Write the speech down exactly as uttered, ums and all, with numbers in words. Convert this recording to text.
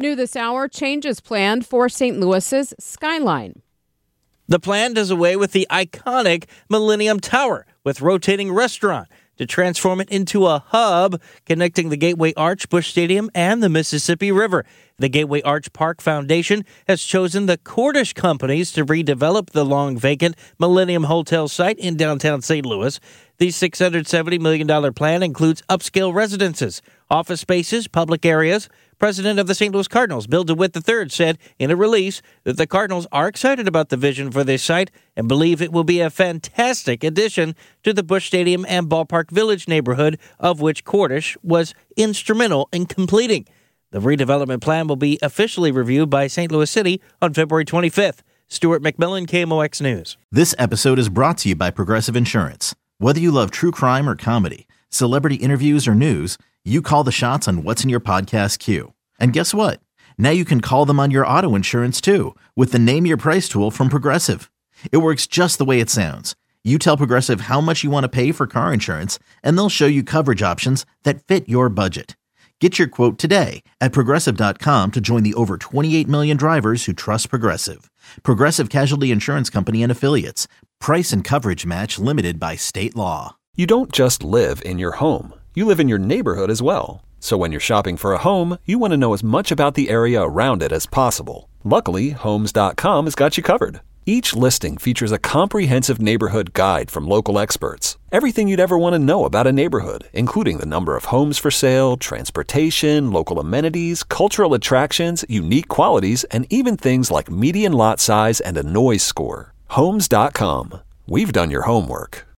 New this hour, changes planned for Saint Louis's skyline. The plan does away with the iconic Millennium Tower with rotating restaurant to transform it into a hub connecting the Gateway Arch, Busch Stadium, and the Mississippi River. The Gateway Arch Park Foundation has chosen the Cordish Companies to redevelop the long-vacant Millennium Hotel site in downtown Saint Louis. The six hundred seventy million dollars plan includes upscale residences, office spaces, public areas. President of the Saint Louis Cardinals, Bill DeWitt the third, said in a release that the Cardinals are excited about the vision for this site and believe it will be a fantastic addition to the Busch Stadium and Ballpark Village neighborhood, of which Cordish was instrumental in completing. The redevelopment plan will be officially reviewed by Saint Louis City on February twenty-fifth. Stuart McMillan, K M O X News. This episode is brought to you by Progressive Insurance. Whether you love true crime or comedy, celebrity interviews or news, you call the shots on what's in your podcast queue. And guess what? Now you can call them on your auto insurance too with the Name Your Price tool from Progressive. It works just the way it sounds. You tell Progressive how much you want to pay for car insurance, and they'll show you coverage options that fit your budget. Get your quote today at Progressive dot com to join the over twenty-eight million drivers who trust Progressive. Progressive Casualty Insurance Company and Affiliates. Price and coverage match limited by state law. You don't just live in your home. You live in your neighborhood as well. So when you're shopping for a home, you want to know as much about the area around it as possible. Luckily, Homes dot com has got you covered. Each listing features a comprehensive neighborhood guide from local experts. Everything you'd ever want to know about a neighborhood, including the number of homes for sale, transportation, local amenities, cultural attractions, unique qualities, and even things like median lot size and a noise score. Homes dot com. We've done your homework.